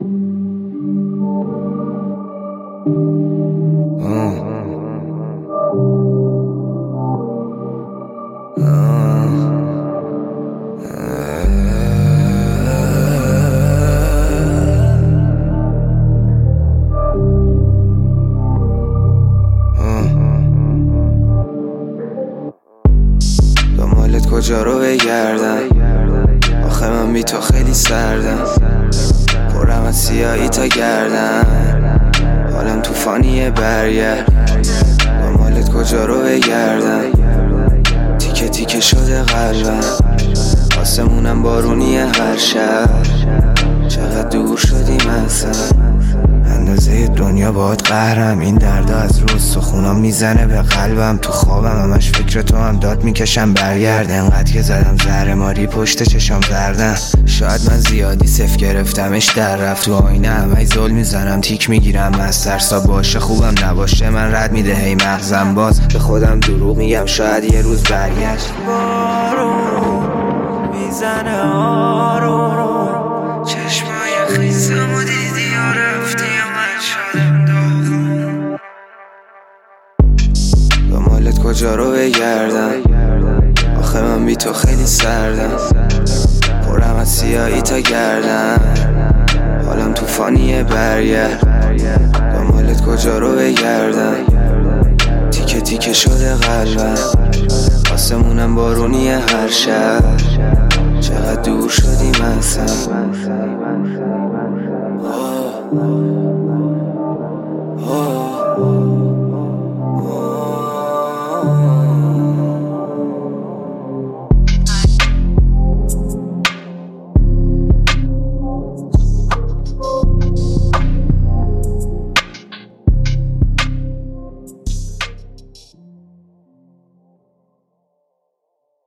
دنبالت کجا رو بگردم، آخه من بی تو خیلی سردم، پرم از سیاهی تا گردم، حالم توفانیه برگرد. دنبالت کجا رو بگردم، تیکه تیکه شده قلبم، آسمونم بارونیه هر شب، چقدر دور شدیم اصلا، اندازه دنیا باهات قهرم، این دردا از رو سخونام میزنه به قلبم، تو خوابم همش فکر تو هم داد میکشم برگرد، انقدر که زدم زهر ماری پشت چشام زردم، شاید من زیادی صف گرفتمش در رفت، تو آینه همش زل میزنم تیک میگیرم از ترسا، باشه خوبم نباشه من رد میده هی مغزم، باز به خودم دروغ میگم شاید یه روز برگشت. بارون میزنه آروم، چشمای خیسم و دیدی و رفتی و من شدم داغون. دنبالت کجا رو بگردم، آخه من بی تو خیلی سردم، پرم از سیاهی تا گردم، حالم توفانیه برگرد. دنبالت کجا رو بگردم، تیکه تیکه شده قلبم، آسمونم بارونیه هر شب، چقدر دور شدیم اصلا.